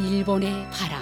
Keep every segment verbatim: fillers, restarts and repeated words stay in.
일본의 바람.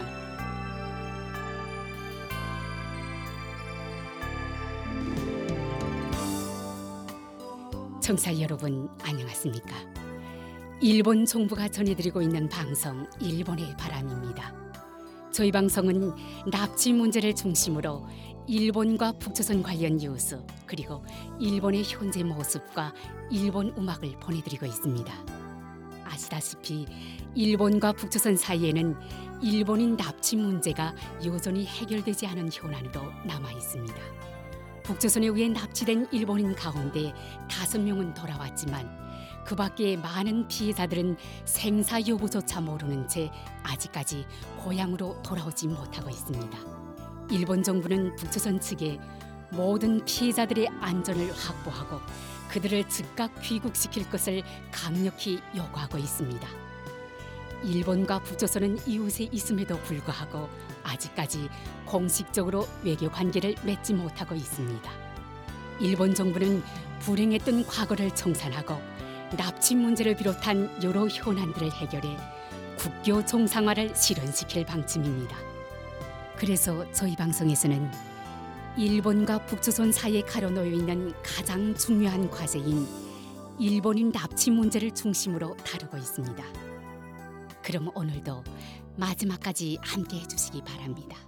청취자 여러분 안녕하십니까? 일본 정부가 전해드리고 있는 방송 일본의 바람입니다. 저희 방송은 납치 문제를 중심으로 일본과 북조선 관련 뉴스 그리고 일본의 현재 모습과 일본 음악을 보내드리고 있습니다. 아시다시피 일본과 북조선 사이에는 일본인 납치 문제가 여전히 해결되지 않은 현안으로 남아 있습니다. 북조선에 의해 납치된 일본인 가운데 다섯 명은 돌아왔지만 그 밖에 많은 피해자들은 생사 여부조차 모르는 채 아직까지 고향으로 돌아오지 못하고 있습니다. 일본 정부는 북조선 측에 모든 피해자들의 안전을 확보하고 그들을 즉각 귀국시킬 것을 강력히 요구하고 있습니다. 일본과 북조선은 이웃에 있음에도 불구하고 아직까지 공식적으로 외교 관계를 맺지 못하고 있습니다. 일본 정부는 불행했던 과거를 청산하고 납치 문제를 비롯한 여러 현안들을 해결해 국교 정상화를 실현시킬 방침입니다. 그래서 저희 방송에서는 일본과 북조선 사이에 가로놓여 있는 가장 중요한 과제인 일본인 납치 문제를 중심으로 다루고 있습니다. 그럼 오늘도 마지막까지 함께 해주시기 바랍니다.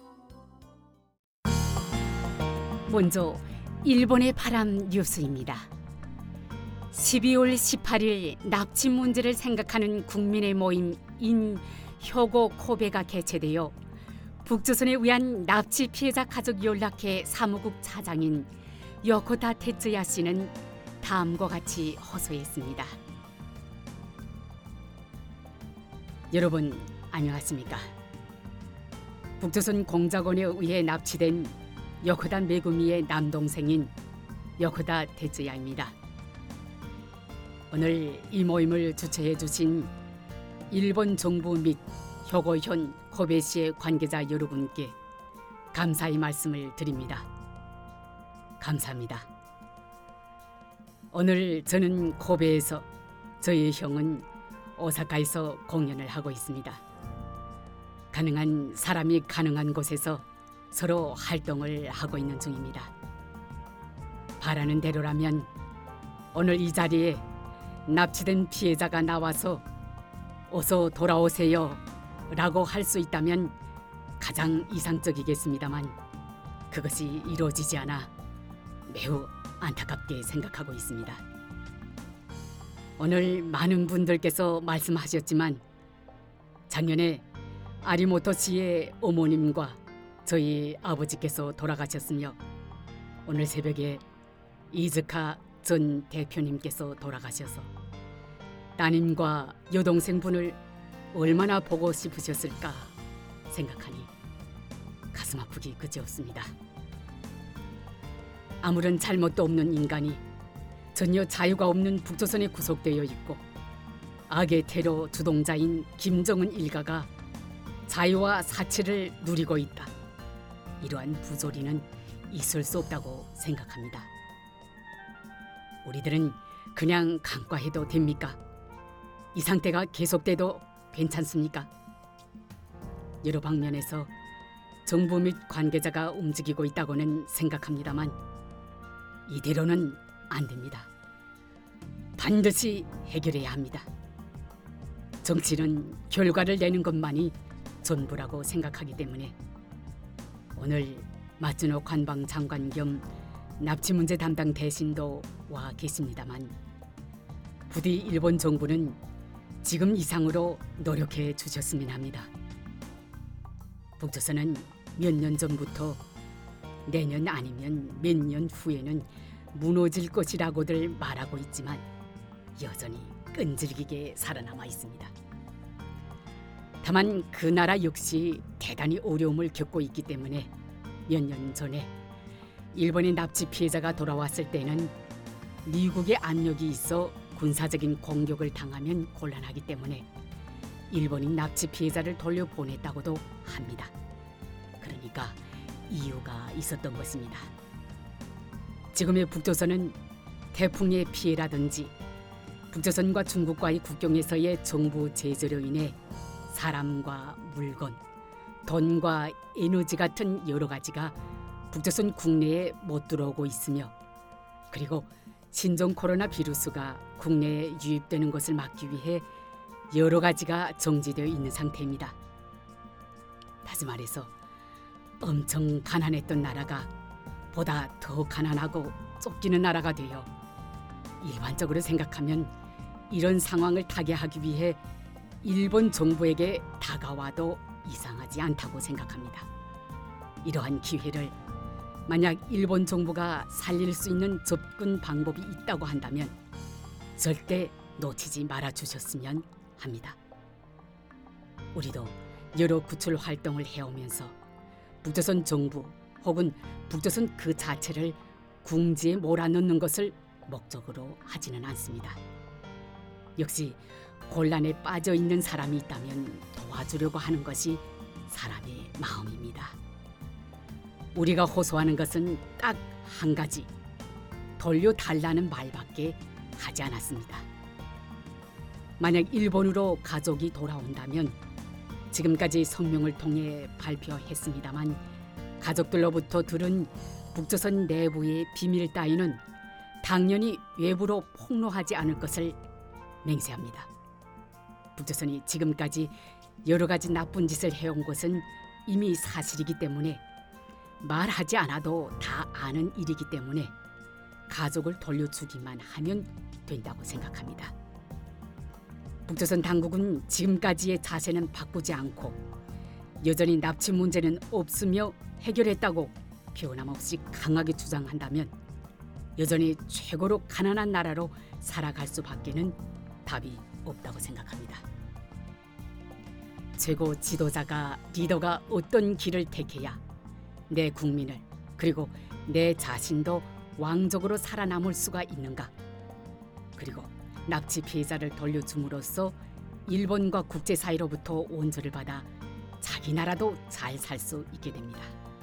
먼저 일본의 바람 뉴스입니다. 십이월 십팔일 납치 문제를 생각하는 국민의 모임 인 hyogo kobe가 개최되어 북조선에 의한 납치 피해자 가족 연락회 사무국 차장인 요코타 테츠야 씨는 다음과 같이 호소했습니다. 여러분 안녕하십니까? 북조선 공작원에 의해 납치된 요코다 메구미의 남동생인 요코다 테츠야입니다. 오늘 이 모임을 주최해 주신 일본 정부 및 hyogo현 코베시의 관계자 여러분께 감사의 말씀을 드립니다. 감사합니다. 오늘 저는 코베에서, 저의 형은 오사카에서 공연을 하고 있습니다. 가능한 사람이 가능한 곳에서 서로 활동을 하고 있는 중입니다. 바라는 대로라면 오늘 이 자리에 납치된 피해자가 나와서 어서 돌아오세요 라고 할 수 있다면 가장 이상적이겠습니다만 그것이 이루어지지 않아 매우 안타깝게 생각하고 있습니다. 오늘 많은 분들께서 말씀하셨지만 작년에 아리모토 씨의 어머님과 저희 아버지께서 돌아가셨으며 오늘 새벽에 이즈카 전 대표님께서 돌아가셔서 따님과 여동생분을 얼마나 보고 싶으셨을까 생각하니 가슴 아프기 그지없습니다. 아무런 잘못도 없는 인간이 전혀 자유가 없는 북조선에 구속되어 있고 악의 테러 주동자인 김정은 일가가 자유와 사치를 누리고 있다. 이러한 부조리는 있을 수 없다고 생각합니다. 우리들은 그냥 간과해도 됩니까? 이 상태가 계속돼도 괜찮습니까? 여러 방면에서 정부 및 관계자가 움직이고 있다고는 생각합니다만 이대로는 안 됩니다. 반드시 해결해야 합니다. 정치는 결과를 내는 것만이 전부라고 생각하기 때문에 오늘 마츠노 관방장관 겸 납치 문제 담당 대신도 와 계십니다만 부디 일본 정부는 지금 이상으로 노력해 주셨으면 합니다. 북조선은 몇 년 전부터 내년 아니면 몇 년 후에는 무너질 것이라고들 말하고 있지만 여전히 끈질기게 살아남아 있습니다. 다만 그 나라 역시 대단히 어려움을 겪고 있기 때문에 몇 년 전에 일본의 납치 피해자가 돌아왔을 때는 미국의 압력이 있어 군사적인 공격을 당하면 곤란하기 때문에 일본인 납치 피해자를 돌려보냈다고도 합니다. 그러니까 이유가 있었던 것입니다. 지금의 북조선은 태풍의 피해라든지 북조선과 중국과의 국경에서의 정부 제재로 인해 사람과 물건, 돈과 에너지 같은 여러 가지가 북조선 국내에 못 들어오고 있으며, 그리고 신종 코로나 비루스가 국내에 유입되는 것을 막기 위해 여러 가지가 정지되어 있는 상태입니다. 다시 말해서 엄청 가난했던 나라가 보다 더 가난하고 쫓기는 나라가 되어, 일반적으로 생각하면 이런 상황을 타개하기 위해 일본 정부에게 다가와도 이상하지 않다고 생각합니다. 이러한 기회를 만약 일본 정부가 살릴 수 있는 접근 방법이 있다고 한다면 절대 놓치지 말아 주셨으면 합니다. 우리도 여러 구출 활동을 해오면서 북조선 정부 혹은 북조선 그 자체를 궁지에 몰아넣는 것을 목적으로 하지는 않습니다. 역시 곤란에 빠져 있는 사람이 있다면 도와주려고 하는 것이 사람의 마음입니다. 우리가 호소하는 것은 딱 한 가지, 돌려달라는 말밖에 하지 않았습니다. 만약 일본으로 가족이 돌아온다면, 지금까지 성명을 통해 발표했습니다만 가족들로부터 들은 북조선 내부의 비밀 따위는 당연히 외부로 폭로하지 않을 것을 맹세합니다. 북조선이 지금까지 여러 가지 나쁜 짓을 해온 것은 이미 사실이기 때문에, 말하지 않아도 다 아는 일이기 때문에 가족을 돌려주기만 하면 된다고 생각합니다. 북조선 당국은 지금까지의 자세는 바꾸지 않고 여전히 납치 문제는 없으며 해결했다고 변함없이 강하게 주장한다면 여전히 최고로 가난한 나라로 살아갈 수밖에는 답이 없다고 생각합니다. 최고 지도자가, 리더가 어떤 길을 택해야 내 국민을, 그리고 내 자신도 왕족으로 살아남을 수가 있는가? 그리고 납치 피해자를 돌려줌으로써 일본과 국제사회로부터 온조를 받아 자기 나라도 잘 살 수 있게 됩니다.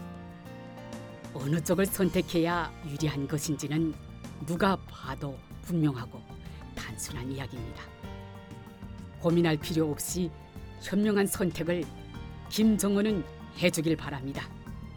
어느 쪽을 선택해야 유리한 것인지는 누가 봐도 분명하고 단순한 이야기입니다. 고민할 필요 없이 현명한 선택을 김정은은 해주길 바랍니다.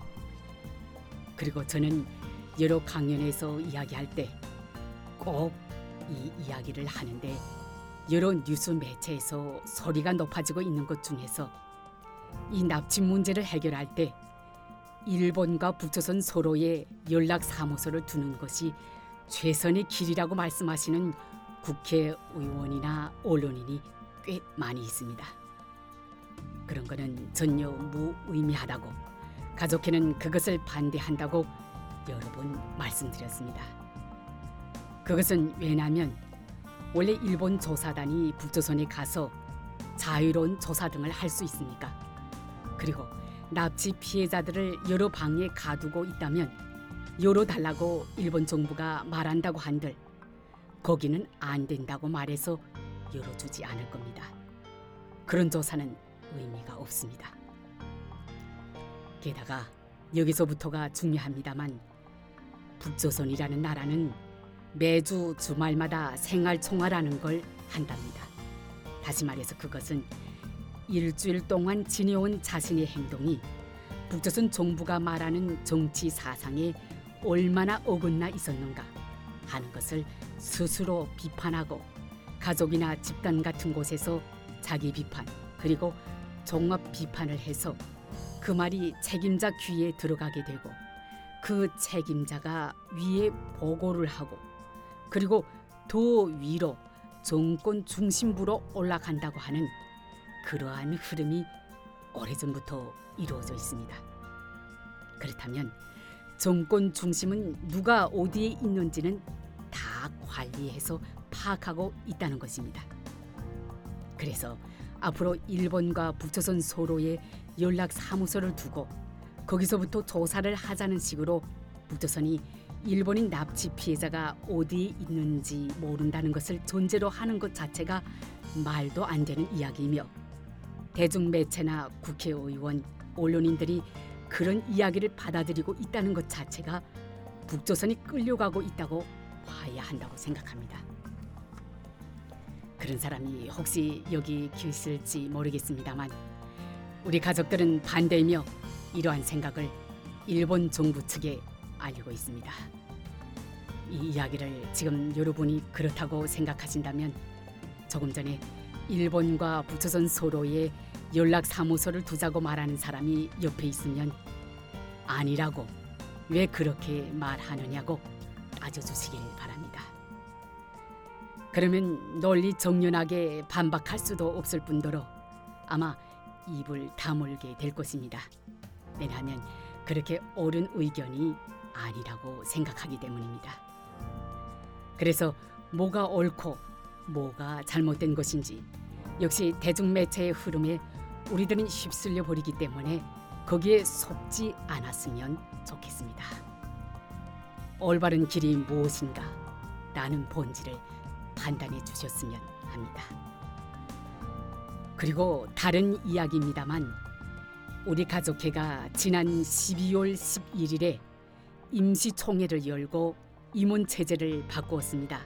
그리고 저는 여러 강연에서 이야기할 때 꼭 이 이야기를 하는데, 여러 뉴스 매체에서 소리가 높아지고 있는 것 중에서 이 납치 문제를 해결할 때 일본과 북조선 서로의 연락사무소를 두는 것이 최선의 길이라고 말씀하시는 국회의원이나 언론인이 꽤 많이 있습니다. 그런 거는 전혀 무의미하다고, 가족회는 그것을 반대한다고 여러 번 말씀드렸습니다. 그것은 왜냐하면 원래 일본 조사단이 북조선에 가서 자유로운 조사 등을 할 수 있으니까, 그리고 납치 피해자들을 여러 방에 가두고 있다면 열어달라고 일본 정부가 말한다고 한들 거기는 안 된다고 말해서 열어주지 않을 겁니다. 그런 조사는 의미가 없습니다. 게다가 여기서부터가 중요합니다만, 북조선이라는 나라는 매주 주말마다 생활총화라는 걸 한답니다. 다시 말해서 그것은 일주일 동안 지내온 자신의 행동이 북조선 정부가 말하는 정치 사상에 얼마나 어긋나 있었는가 하는 것을 스스로 비판하고, 가족이나 집단 같은 곳에서 자기 비판, 그리고 종합 비판을 해서 그 말이 책임자 귀에 들어가게 되고, 그 책임자가 위에 보고를 하고, 그리고 더 위로 정권 중심부로 올라간다고 하는 그러한 흐름이 오래전부터 이루어져 있습니다. 그렇다면 정권 중심은 누가 어디에 있는지는 다 관리해서 파악하고 있다는 것입니다. 그래서 앞으로 일본과 북조선 서로의 연락 사무소를 두고 거기서부터 조사를 하자는 식으로 북조선이 일본인 납치 피해자가 어디에 있는지 모른다는 것을 전제로 하는 것 자체가 말도 안 되는 이야기이며, 대중매체나 국회의원, 언론인들이 그런 이야기를 받아들이고 있다는 것 자체가 북조선이 끌려가고 있다고 봐야 한다고 생각합니다. 그런 사람이 혹시 여기 계실지 모르겠습니다만 우리 가족들은 반대이며 이러한 생각을 일본 정부 측에 알리고 있습니다. 이 이야기를 지금 여러분이 그렇다고 생각하신다면 조금 전에 일본과 북조선 서로의 연락 사무소를 두자고 말하는 사람이 옆에 있으면 아니라고 왜 그렇게 말하느냐고 따져주시길 바랍니다. 그러면 널리 정연하게 반박할 수도 없을 뿐더러 아마 입을 다물게 될 것입니다. 왜냐하면 그렇게 옳은 의견이 아니라고 생각하기 때문입니다. 그래서 뭐가 옳고 뭐가 잘못된 것인지 역시 대중매체의 흐름에 우리들은 휩쓸려 버리기 때문에 거기에 속지 않았으면 좋겠습니다. 올바른 길이 무엇인가 라는 본질을 판단해 주셨으면 합니다. 그리고 다른 이야기입니다만 우리 가족회가 지난 십이월 십일일에 임시총회를 열고 임원체제를 바꾸었습니다.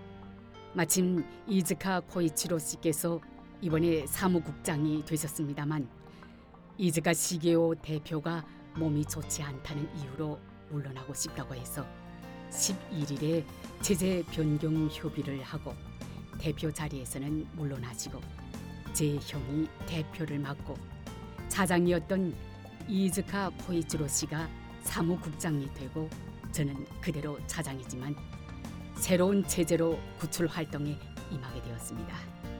마침 이즈카 코이치로 씨께서 이번에 사무국장이 되셨습니다만 이즈카 시게오 대표가 몸이 좋지 않다는 이유로 물러나고 싶다고 해서 십일일에 체제 변경 협의를 하고 대표 자리에서는 물러나시고 제 형이 대표를 맡고 차장이었던 이즈카 코이치로 씨가 사무국장이 되고 저는 그대로 차장이지만 새로운 체제로 구출 활동에 임하게 되었습니다.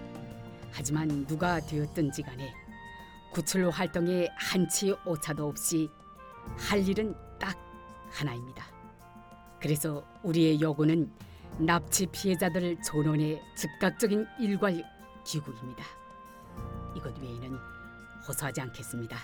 하지만 누가 되었든지 간에 구출 활동에 한치 오차도 없이 할 일은 딱 하나입니다. 그래서 우리의 요구는 납치 피해자들 전원의 즉각적인 일괄 귀국입니다. 이것 외에는 호소하지 않겠습니다.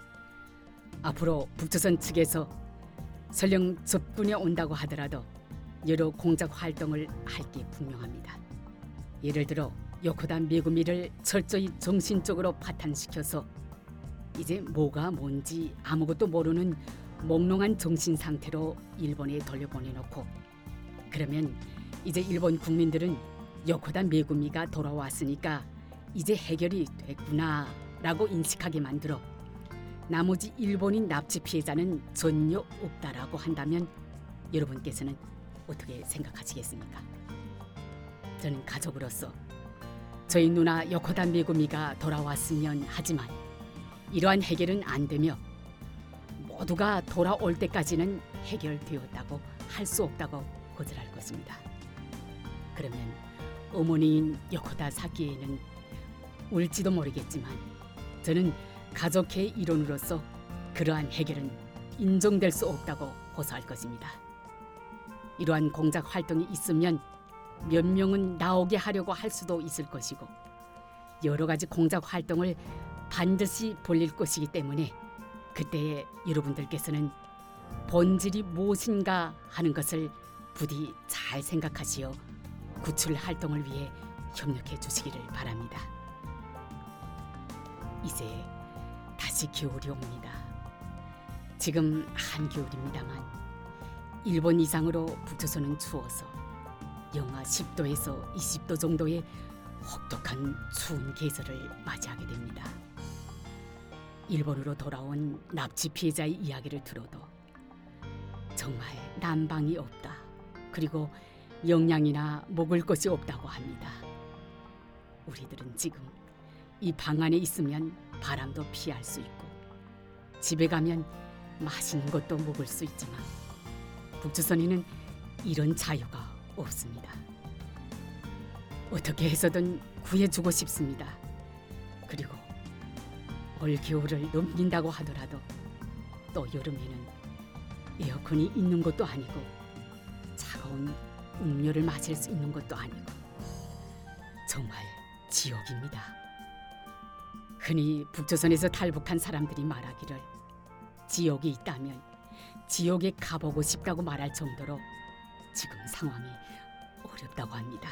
앞으로 북조선 측에서 설령 접근해 온다고 하더라도 여러 공작 활동을 할 게 분명합니다. 예를 들어 요코다 메구미를 철저히 정신적으로 파탄시켜서 이제 뭐가 뭔지 아무것도 모르는 몽롱한 정신 상태로 일본에 돌려보내놓고 그러면 이제 일본 국민들은 요코다 메구미가 돌아왔으니까 이제 해결이 됐구나 라고 인식하게 만들어 나머지 일본인 납치 피해자는 전혀 없다라고 한다면 여러분께서는 어떻게 생각하시겠습니까? 저는 가족으로서 저희 누나 요코다 메구미가 돌아왔으면 하지만 이러한 해결은 안 되며 모두가 돌아올 때까지는 해결되었다고 할 수 없다고 거절할 것입니다. 그러면 어머니인 요코다 사키에는 울지도 모르겠지만 저는 가족회 일원으로서 그러한 해결은 인정될 수 없다고 호소할 것입니다. 이러한 공작 활동이 있으면 몇 명은 나오게 하려고 할 수도 있을 것이고 여러 가지 공작 활동을 반드시 벌릴 것이기 때문에 그때에 여러분들께서는 본질이 무엇인가 하는 것을 부디 잘 생각하시어 구출 활동을 위해 협력해 주시기를 바랍니다. 이제 다시 겨울이 옵니다. 지금 한겨울입니다만 일본 이상으로 북조선은 추워서 영하 십도에서 이십도 정도의 혹독한 추운 계절을 맞이하게 됩니다. 일본으로 돌아온 납치 피해자의 이야기를 들어도 정말 난방이 없다. 그리고 영양이나 먹을 것이 없다고 합니다. 우리들은 지금 이 방 안에 있으면 바람도 피할 수 있고 집에 가면 맛있는 것도 먹을 수 있지만 북조선에는 이런 자유가 없습니다. 어떻게 해서든 구해주고 싶습니다. 그리고 올 겨울을 넘긴다고 하더라도 또 여름에는 에어컨이 있는 것도 아니고 차가운 음료를 마실 수 있는 것도 아니고 정말 지옥입니다. 흔히 북조선에서 탈북한 사람들이 말하기를 지옥이 있다면 지옥에 가보고 싶다고 말할 정도로 지금 상황이 어렵다고 합니다.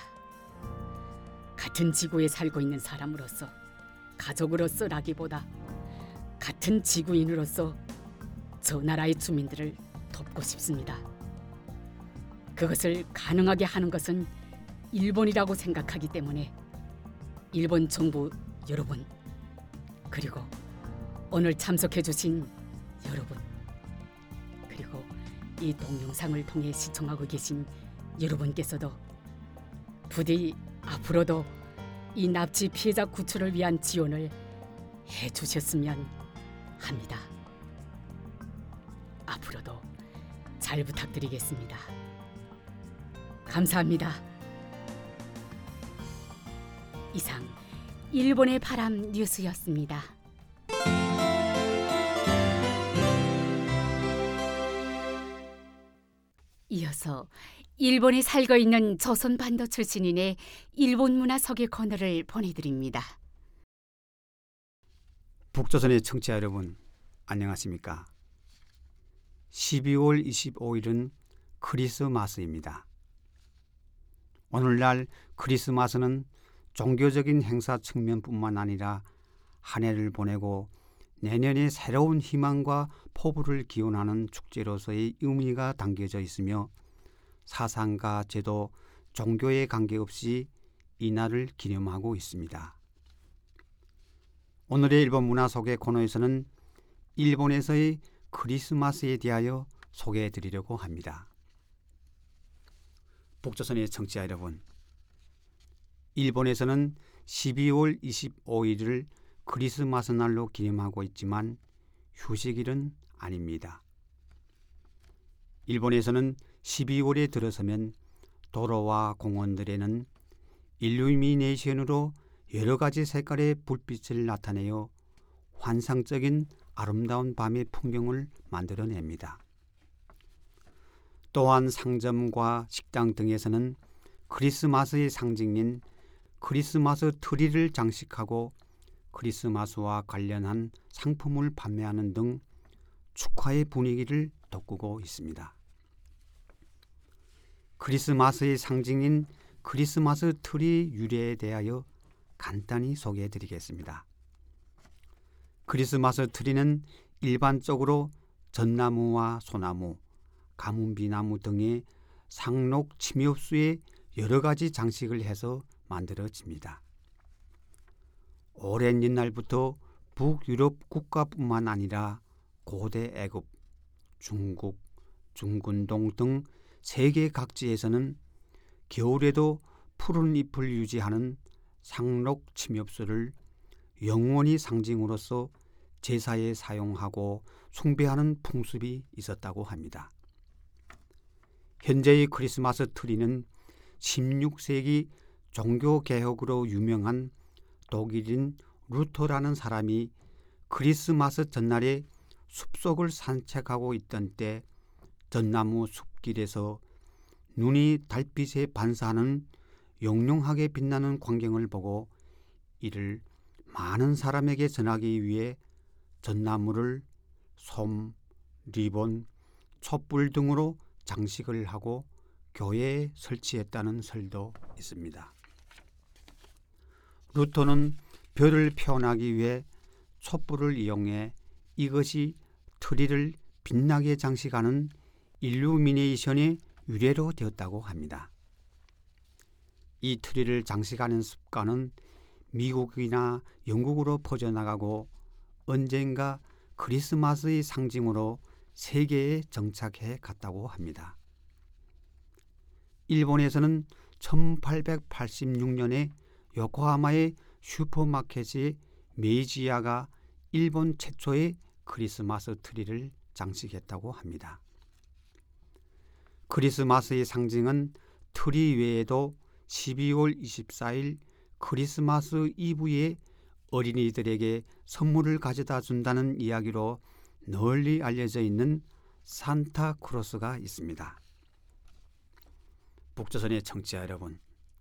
같은 지구에 살고 있는 사람으로서 가족으로서라기보다 같은 지구인으로서 저 나라의 주민들을 돕고 싶습니다. 그것을 가능하게 하는 것은 일본이라고 생각하기 때문에 일본 정부 여러분, 그리고 오늘 참석해 주신 여러분, 그리고 이 동영상을 통해 시청하고 계신 여러분께서도 부디 앞으로도 이 납치 피해자 구출을 위한 지원을 해주셨으면 합니다. 앞으로도 잘 부탁드리겠습니다. 감사합니다. 이상 일본의 바람 뉴스였습니다. 이어서 일본에 살고 있는 조선 반도 출신인의 일본 문화 소개 코너를 보내드립니다. 북조선의 청취자 여러분, 안녕하십니까? 십이월 이십오일은 크리스마스입니다. 오늘날 크리스마스는 종교적인 행사 측면뿐만 아니라 한 해를 보내고 내년에 새로운 희망과 포부를 기원하는 축제로서의 의미가 담겨져 있으며 사상과 제도, 종교에 관계없이 이 날을 기념하고 있습니다. 오늘의 일본 문화 소개 코너에서는 일본에서의 크리스마스에 대하여 소개해 드리려고 합니다. 북조선의 청취자 여러분, 일본에서는 십이월 이십오일을 크리스마스 날로 기념하고 있지만 휴식일은 아닙니다. 일본에서는 십이월에 들어서면 도로와 공원들에는 일루미네이션으로 여러 가지 색깔의 불빛을 나타내어 환상적인 아름다운 밤의 풍경을 만들어냅니다. 또한 상점과 식당 등에서는 크리스마스의 상징인 크리스마스 트리를 장식하고 크리스마스와 관련한 상품을 판매하는 등 축하의 분위기를 돋구고 있습니다. 크리스마스의 상징인 크리스마스 트리 유래에 대하여 간단히 소개해 드리겠습니다. 크리스마스 트리는 일반적으로 전나무와 소나무, 가뭄비나무 등의 상록 침엽수에 여러 가지 장식을 해서 만들어집니다. 오랜 옛날부터 북유럽 국가뿐만 아니라 고대 애굽, 중국, 중근동 등 세계 각지에서는 겨울에도 푸른 잎을 유지하는 상록 침엽수를 영원히 상징으로서 제사에 사용하고 숭배하는 풍습이 있었다고 합니다. 현재의 크리스마스 트리는 십육세기 종교개혁으로 유명한 독일인 루터라는 사람이 크리스마스 전날에 숲속을 산책하고 있던 때 전나무 숲길에서 눈이 달빛에 반사하는 영롱하게 빛나는 광경을 보고 이를 많은 사람에게 전하기 위해 전나무를 솜, 리본, 촛불 등으로 장식을 하고 교회에 설치했다는 설도 있습니다. 루터는 별을 표현하기 위해 촛불을 이용해 이것이 트리를 빛나게 장식하는 일루미네이션의 유래로 되었다고 합니다. 이 트리를 장식하는 습관은 미국이나 영국으로 퍼져나가고 언젠가 크리스마스의 상징으로 세계에 정착해 갔다고 합니다. 일본에서는 천팔백팔십육년에 요코하마의 슈퍼마켓의 메이지야가 일본 최초의 크리스마스 트리를 장식했다고 합니다. 크리스마스의 상징은 트리 외에도 십이월 이십사일 크리스마스 이브에 어린이들에게 선물을 가져다 준다는 이야기로 널리 알려져 있는 산타크로스가 있습니다. 북조선의 청취자 여러분,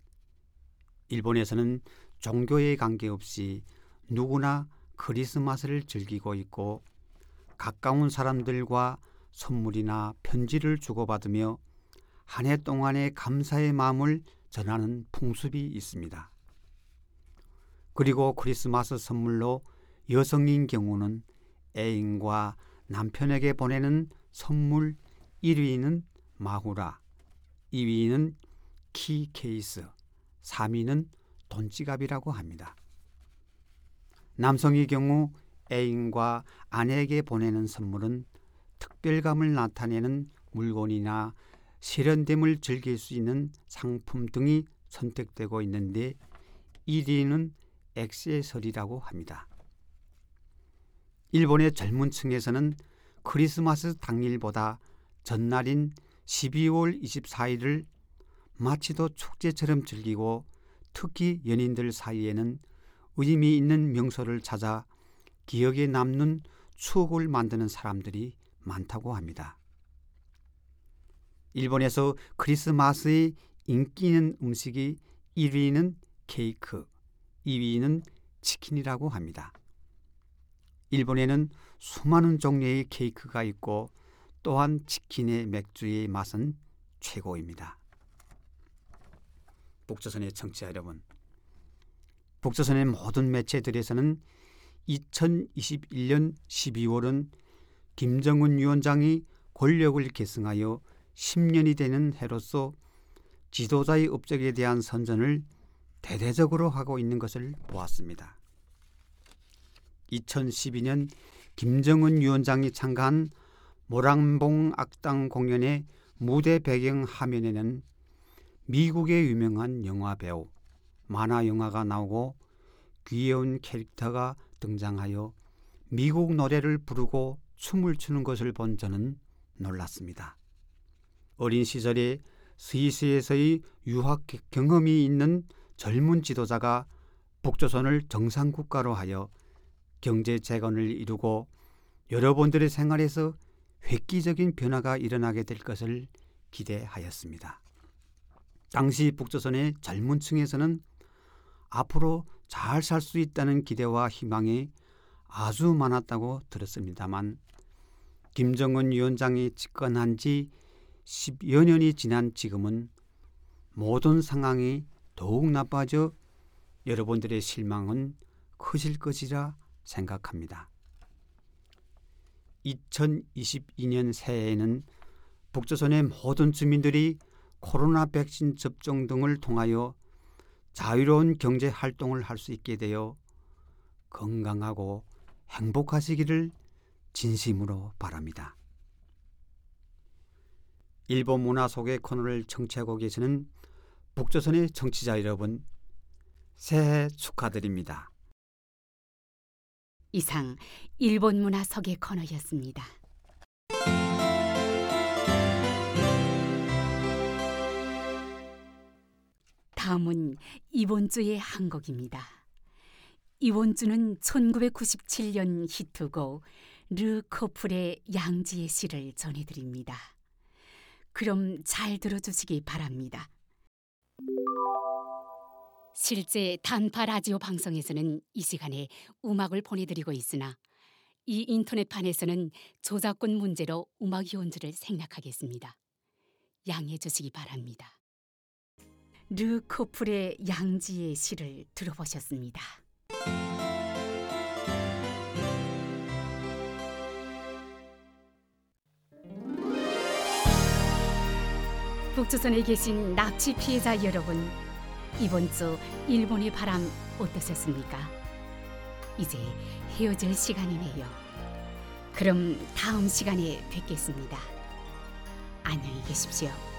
일본에서는 종교에 관계없이 누구나 크리스마스를 즐기고 있고 가까운 사람들과 선물이나 편지를 주고받으며 한 해 동안의 감사의 마음을 전하는 풍습이 있습니다. 그리고 크리스마스 선물로 여성인 경우는 애인과 남편에게 보내는 선물 일 위는 마후라, 이 위는 키 케이스, 삼 위는 돈지갑이라고 합니다. 남성의 경우 애인과 아내에게 보내는 선물은 특별감을 나타내는 물건이나 세련됨을 즐길 수 있는 상품 등이 선택되고 있는데 일 위는 액세서리라고 합니다. 일본의 젊은 층에서는 크리스마스 당일보다 전날인 십이월 이십사일을 마치도 축제처럼 즐기고 특히 연인들 사이에는 의미 있는 명소를 찾아 기억에 남는 추억을 만드는 사람들이 많다고 합니다. 일본에서 크리스마스의 인기 있는 음식이 일 위는 케이크, 이 위는 치킨이라고 합니다. 일본에는 수많은 종류의 케이크가 있고 또한 치킨의 맥주의 맛은 최고입니다. 북조선의 청취자 여러분, 북조선의 모든 매체들에서는 이천이십일년 십이월은 김정은 위원장이 권력을 계승하여 십 년이 되는 해로서 지도자의 업적에 대한 선전을 대대적으로 하고 있는 것을 보았습니다. 이천십이년 김정은 위원장이 참가한 모란봉 악당 공연의 무대 배경 화면에는 미국의 유명한 영화 배우, 만화 영화가 나오고 귀여운 캐릭터가 등장하여 미국 노래를 부르고 춤을 추는 것을 본 저는 놀랐습니다. 어린 시절에 스위스에서의 유학 경험이 있는 젊은 지도자가 북조선을 정상국가로 하여 경제 재건을 이루고 여러분들의 생활에서 획기적인 변화가 일어나게 될 것을 기대하였습니다. 당시 북조선의 젊은 층에서는 앞으로 잘 살 수 있다는 기대와 희망이 아주 많았다고 들었습니다만 김정은 위원장이 집권한 지 십여 년이 지난 지금은 모든 상황이 더욱 나빠져 여러분들의 실망은 크실 것이라 생각합니다. 이천이십이년 새해에는 북조선의 모든 주민들이 코로나 백신 접종 등을 통하여 자유로운 경제 활동을 할 수 있게 되어 건강하고 행복하시기를 진심으로 바랍니다. 일본 문화 소개 코너를 청취하고 계시는 북조선의 청취자 여러분, 새해 축하드립니다. 이상 일본 문화 소개 코너였습니다. 다음은 이번 주의 한 곡입니다. 이번 주는 천구백구십칠년 히트곡 르 커플의 양지의 시를 전해드립니다. 그럼 잘 들어주시기 바랍니다. 실제 단파 라디오 방송에서는 이 시간에 음악을 보내드리고 있으나 이 인터넷판에서는 저작권 문제로 음악 연주를 생략하겠습니다. 양해해 주시기 바랍니다. 르 커플의 양지의 시를 들어보셨습니다. 북조선에 계신 납치 피해자 여러분, 이번 주 일본의 바람 어떠셨습니까? 이제 헤어질 시간이네요. 그럼 다음 시간에 뵙겠습니다. 안녕히 계십시오.